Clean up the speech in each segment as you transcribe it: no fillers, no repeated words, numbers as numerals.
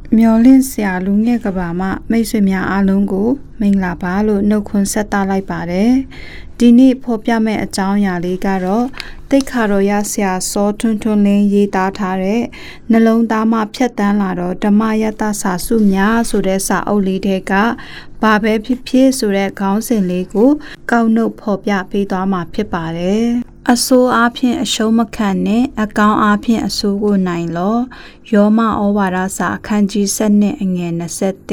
မျော်လင့်စရာလူငယ်ကဘာမှမိတ်ဆွေများအားလုံးကိုမင်္ဂလာပါလို့နှုတ်ခွန်းဆက်သလိုက်ပါတယ်ဒီနေ့ဖော်ပြမယ့်အကြောင်းအရာလေးကတော့တိတ်ခါတော်ရဆရာစောထွန်းထွန်းလင်းရေးသားထားတဲ့နှလုံးသားမှဖြတ်တန်းလာတော့ဓမ္မယတ္တစာစုများဆိုတဲ့စာအုပ်လေးထဲကဘာပဲဖြစ်ဖြစ်ဆိုတဲ့ခေါင်းစဉ်လေးကိုကောက်နှုတ်ဖော်ပြပေးသွားမှာဖြစ်ပါတယ်အဆိုးအားဖြင့်အရှုံးမခံနဲ့အကောင်းအားဖြင့်အဆိုးကိုနိုင်လောယောမဩဝါဒစာအခန်းကြီး7အငယ်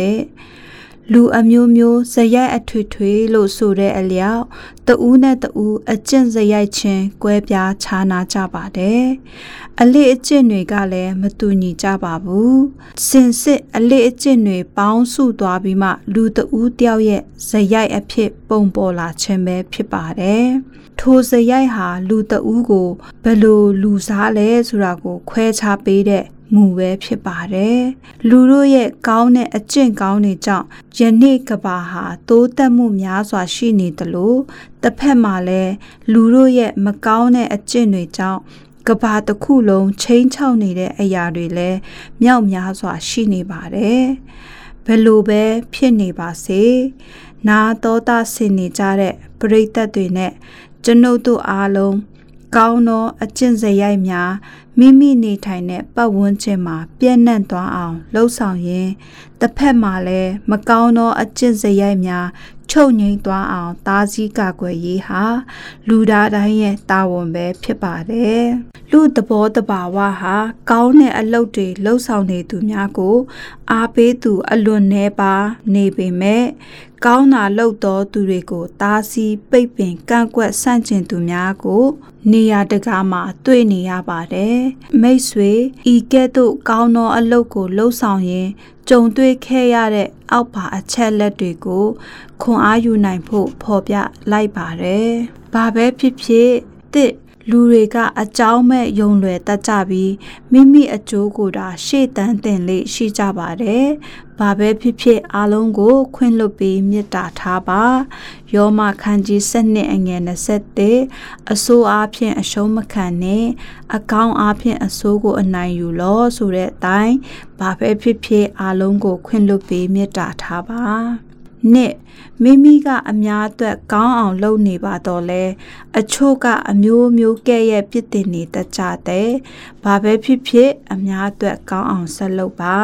21လူအမျိုးမျိုးဇယိုက်အထွေထွေလို့ဆိုတဲ့အလျောက်တဦးနဲ့တဦးအကျင့်ဇယိုက်ချင်းကွဲပြားခြားနာကြပါတယ်အလေးအကျင့်တွေကလည်းမတူညီကြပါဘူးစင်စစ်အလေးအကျင့်တွေပေါင်းစုသွားပြီးမှလူတဦးတယောက်ရဲ့ဇယိုက်အဖြစ်ပုံပေါ်လာခြင်းပဲဖြစ်ပါတယ်ထိုဇယိုက်ဟာလူတဦးကိုဘယ်လိုလူစားလဲဆိုတာကိုခွဲခြားပေးတဲ့မူပဲဖြစ်ပါတယ်လူတို့ရဲ့ကောင်းတဲ့အကျင့်ကောင်းတွေကြောင့်ယနေ့ကဘာဟာတိုးတက်မှုများစွာရှိနေသလိုတစ်ဖက်မှာလည်းလူတို့ရဲ့မကောင်းတဲ့အကျင့်တွေကြောင့်ကဘာတစ်ခုလုံးချိန်ချောက်နေတဲ့အရာတွေလည်းမြောက်များစွာရှိနေပါတယ်ဘယ်လိုပဲဖြစ်နေပါစေနာတော်တာဆင်နေကြတဲ့ပရိသတ်တွေနဲ့ကျွန်ုပ်တို့အားလုံးကောင်းသောအကျင့်စရိုက်များမိမိနေထိုင်တဲ့ပတ်ဝန်းကျင်မှာပြည့်နှံ့သွားအောင်လှုပ်ဆောင်ရင်းတစ်ဖက်မှာလည်းမကောင်းသောအကျင့်စရိုက်များချုပ်ငြိမ်းသွားအောင်တားဆီးကာကွယ်ရေးဟာလူသားတိုင်းရဲ့တာဝန်ပဲဖြစ်ပါတယ်လူသဘောတဘာဝဟာကောင်းတဲ့အလုပ်တွေလှုပ်ဆောင်နေသူများကိုအားပေးသူအလွန်နှဲပါနေပေမဲ့ကောင်းတာလုပ်တော်သူတွေကိုတားဆီးပိတ်ပင်ကန့်ကွက်ဆန့်ကျင်သူများကိုနေရာတကာမှာတွေ့နေရပါတယ်မိတ်ဆွေဤကဲ့သို့ကောင်းသောအလုပ်ကိုလှုပ်ဆောင်ရင်ကြုံတွေ့ခဲ့ရတဲ့အောက်ပါအချက်လက်တွေကိုခွန်အားယူနိုင်ဖို့ဖော်ပြလိုက်ပါတယ်ဘာပဲဖြစ်ဖြစ်တစ်လူတွေကအကြောင်းမဲ့ယုံလွယ်တတ်ကြပြီးမိမိအကျိုးကိုသာရှေ့တန်းတင်လေရှိကြပါတယ်။ဘာပဲဖြစ်ဖြစ်အားလုံးကိုခွင့်လွှတ်ပြီးမေတ္တာထားပါ။ယောမခန်းကြီး7အငယ်21အဆိုးအားဖြင့်အရှုံးမခံနဲ့အကောင်းအားဖြင့်အဆိုးကိုအနိုင်ယူလောဆိုတဲ့အတိုင်းဘာပဲဖြစ်ဖြစ်အားလုံးကိုခွင့်လွှတ်ပြီးမေတ္တာထားပါ။နှစ်မိမိကအများအတွက်ကောင်းအောင်လုပ်နေပါတော့လဲအချို့ကအမျိုးမျိုးကဲ့ရဲ့ပြစ်တင်နေတတ်ကြတဲ့ဘာပဲဖြစ်ဖြစ်အများအတွက်ကောင်းအောင်ဆက်လုပ်ပါ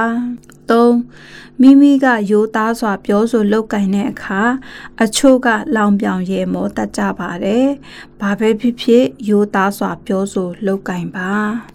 3မိမိကရိုးသားစွာပြောဆိုလုပ်ကင်တဲ့အခါအချို့ကလောင်ပြောင်ရဲမောတတ်ကြပါတယ်ဘာပဲဖြစ်ဖြစ်ရိုးသားစွာပြောဆိုလုပ်ကင်ပါ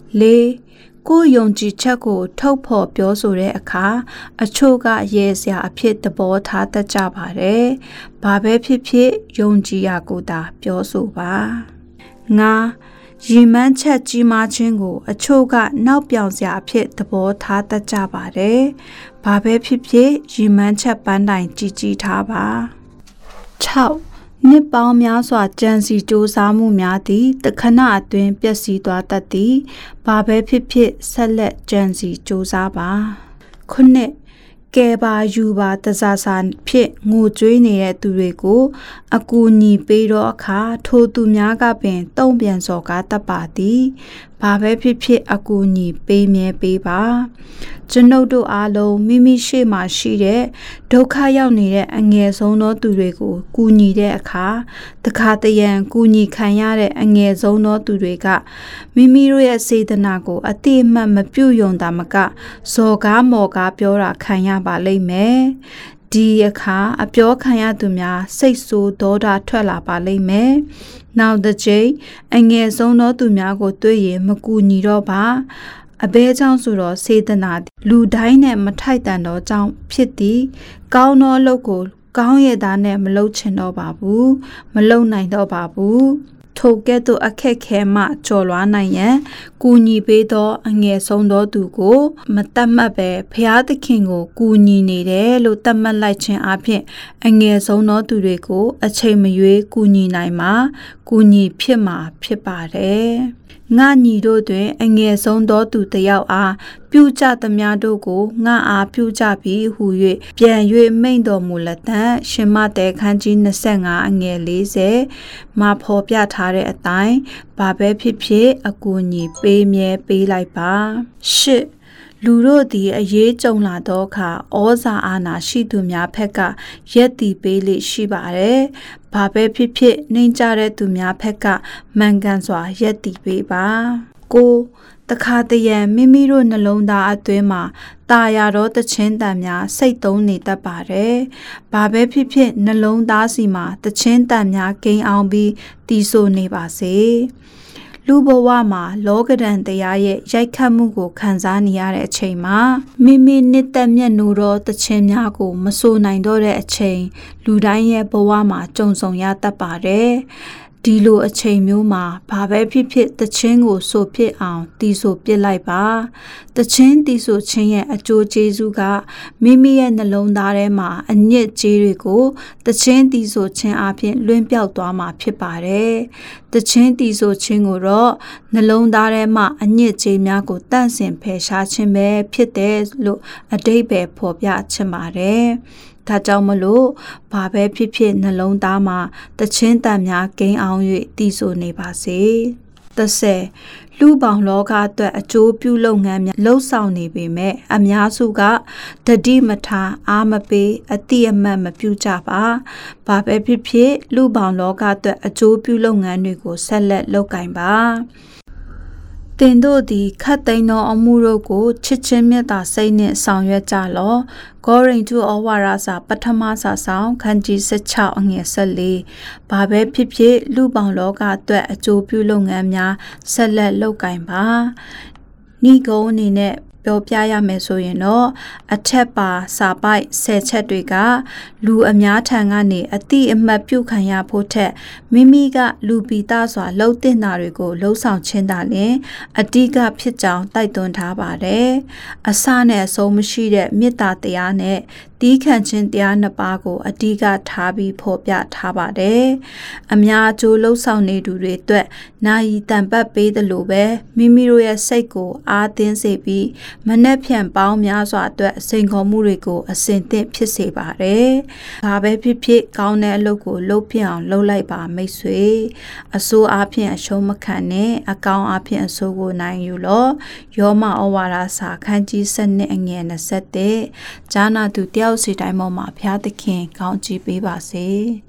4ကိုယုံကြည်ချက်ကိုထုတ်ဖော်ပြောဆိုတဲ့အခါအချို့ကရဲစရာအဖြစ်သဘောထားတတ်ကြပါတယ်။ဘာပဲဖြစ်ဖြစ်ယုံကြည်ရာကိုသာပြောဆိုပါ။ငါရည်မှန်းချက်ကြီးမားခြင်းကိုအချို့ကနောက်ပြောင်စရာအဖြစ်သဘောထားတတ်ကြပါတယ်။ဘာပဲဖြစ်ဖြစ်ရည်မှန်းချက်ပန်းတိုင်ကြီးထားပါ။6နှစ်ပေါင်းများစွာကြံစီစူးစမ်းမှုများသည်တခဏအတွင်းပျက်စီးသွားတတ်သည်ဘာပဲဖြစ်ဖြစ်ဆက်လက်ကြံစီစူးစမ်းပါခုနှစ်ကဲပါယူပါတစားစာဖြစ်ငိုကြွေးနေတဲ့သူတွေကိုအကူအညီပေးတော့အခါထိုသူများကပင်တုံ့ပြန်စော်ကားတတ်ပါသည်ဘာပဲဖြစ်ဖြစ်အကူအညီပေးမြဲပေးပါကျွန်ုပ်တို့အားလုံးမိမိရှေ့မှာရှိတဲ့ဒုက္ခရောက်နေတဲ့အငယ်ဆုံးသောသူတွေကိုကူညီတဲ့အခါတခါတရံကူညီခံရတဲ့အငယ်ဆုံးသောသူတွေကမိမိတို့ရဲ့စေတနာကိုအတိအမှတ်မပြုတ်ယုံတာမကဇော်ကားမော်ကားပြောတာခံရပါလိမ့်မယ်ဒီအခါအပြောခံရသူများစိတ်ဆိုးဒေါသထွက်လာပါလိမ့်မယ်။နောက်တစ်ချိန်အငယ်ဆုံးသောသူများကိုတွေ့ရင်မကူညီတော့ပါ။အဘဲကြောင့်ဆိုတော့စေတနာလူတိုင်းနဲ့မထိုက်တန်တော့ကြောင့်ဖြစ်သည်။ကောင်းသောအလုပ်ကိုကောင်းရည်သားနဲ့မလုပ်ချင်တော့ပါဘူး။မလုပ်နိုင်တော့ပါဘူး။ထိုကဲ့သို့အခက်ခဲမှကြော်လွားနိုင်ရန်ကူညီပေးသောအငယ်ဆုံးသောသူကိုမတတ်မှတ်ပဲဖျားသခင်ကိုကူညီနေတယ်လို့တတ်မှတ်လိုက်ခြင်းအပြင်အငယ်ဆုံးသောသူတွေကိုအချိန်မရွေးကူညီနိုင်မှာကူညီဖြစ်မှာဖြစ်ပါတယ်ငါညီတို့တွင်အငယ်ဆုံးသောသူတစ်ယောက်အားပြုကြသမျှတို့ကိုငါအားပြုကြပြီဟု၍ပြန်၍မိန့်တော်မူလက်တံရှင်မတဲခန်းကြီး25အငယ်40မှာဖော်ပြထားတဲ့အတိုင်းဘာပဲဖြစ်ဖြစ်အကူအညီပေးမြဲပေးလိုက်ပါရှစ်လူတို့သည်အရေးကြုံလာသောအခါဩဇာအာဏာရှိသူများဖက်ကရက်တည်ပေးလေရှိပါတယ်။ဘာပဲဖြစ်ဖြစ်နှိမ်ကြတဲ့သူများဖက်ကမှန်ကန်စွာရက်တည်ပေးပါ။ကိုတခါတရံမိမိတို့နှလုံးသားအတွင်းမှာတာယာတော့တခြင်းတန်များစိတ်သုံးနေတတ်ပါတယ်။ဘာပဲဖြစ်ဖြစ်နှလုံးသားစီမှာတခြင်းတန်များကိန်းအောင်ပြီးတည်ဆိုနေပါစေ။လူဘဝမှာလောကဓာတ်တရားရဲ့ရိုက်ခတ်မှုကိုခံစားနေရတဲ့အချိန်မှာမိမိနှစ်သက်မြတ်နိုးသောတခြင်းများကိုမဆိုနိုင်တော့တဲ့အချိန်လူတိုင်းရဲ့ဘဝမှာကြုံဆုံရတတ်ပါတယ်။ဒီလိုအချိန်မျိုးမှာဘာပဲဖြစ်ဖြစ်တခြင်းကိုဆိုဖြစ်အောင်တီးဆိုပြစ်လိုက်ပါတခြင်းတီးဆိုခြင်းရဲ့အကျိုးကျေးဇူးကမိမိရဲ့နှလုံးသားထဲမှာအညစ်ကြေးတွေကိုတခြင်းတီးဆိုခြင်းအပြင်လွင့်ပြောက်သွားမှာဖြစ်ပါတယ်တခြင်းတီးဆိုခြင်းကိုတော့နှလုံးသားထဲမှာအညစ်ကြေးများကိုတန့်စင်ဖယ်ရှားခြင်းပဲဖြစ်တယ်လို့အဓိပ္ပာယ်ဖော်ပြချင်ပါတယ်ဒါကြောင့်မလို့ဘာပဲဖြစ်ဖြစ်နှလုံးသားမှာတခြင်းတန်များကိန်းအောင်၍တည်ဆိုနေပါစေ30လူပေါင်းလောကအတွက်အကျိုးပြုလုပ်ငန်းများလှုပ်ဆောင်နေပေမဲ့အများစုကတတိမထားအားမပေးအတိအမှတ်မပြုကြပါဘာပဲဖြစ်ဖြစ်လူပေါင်းလောကအတွက်အကျိုးပြုလုပ်ငန်းတွေကိုဆက်လက်လုပ်ကိုင်ပါတင်တို့သည်ခတ်သိမ်းသောအမှုတို့ကိုချစ်ချင်းမြတ်တာစိတ်နှင့်ဆောင်ရွက်ကြလော့ကောရိန္သုဩဝါဒစာပထမစာဆောင်ခန်းကြီး16အငယ်14ဘာပဲဖြစ်ဖြစ်လူပေါင်းလောကအတွက်အကျိုးပြုလုပ်ငန်းများဆက်လက်လုပ်ကိုင်ပါဤကုန်းအနေနဲ့ပြောပြရမယ်ဆိုရင်တော့အထက်ပါစာပိုက်10ချက်တွေကလူအများထံကနေအတိအမှတ်ပြုခံရဖို့ထက်မိမိကလူပီသားစွာလှုပ်တင်တာတွေကိုလှုပ်ဆောင်ခြင်းသာလျှင်အတိကဖြစ်ကြောင်းတိုက်တွန်းထားပါတယ်အစနဲ့အဆုံးမရှိတဲ့မေတ္တာတရားနဲ့တီးခံခြင်းတရားနှစ်ပါးကိုအတိကထားပြီးဖော်ပြထားပါတယ်အများအကျိုးလှုပ်ဆောင်နေသူတွေအတွက်နာယီတန်ပတ်ပေးသလိုပဲမိမိတို့ရဲ့စိတ်ကိုအားသင်းစေပြီးမနှက်ဖြန်ပေါင်းများစွာအတွက်စိန်ခေါ်မှုတွေကိုအစဉ်သင့်ဖြစ်စေပါတယ်။ဘာပဲဖြစ်ဖြစ်ကောင်းတဲ့အလုပ်ကိုလုပ်ပြအောင်လုပ်လိုက်ပါမိတ်ဆွေ။အဆိုးအားဖြင့်အရှုံးမခံနဲ့အကောင်းအားဖြင့်အဆိုးကိုနိုင်ယူလော့။ယောမဩဝါဒစာခန်းကြီး7အငယ်21ဂျာနာသူတယောက်စီတိုင်းပေါ်မှာဘုရားသခင်ကောင်းချီးပေးပါစေ။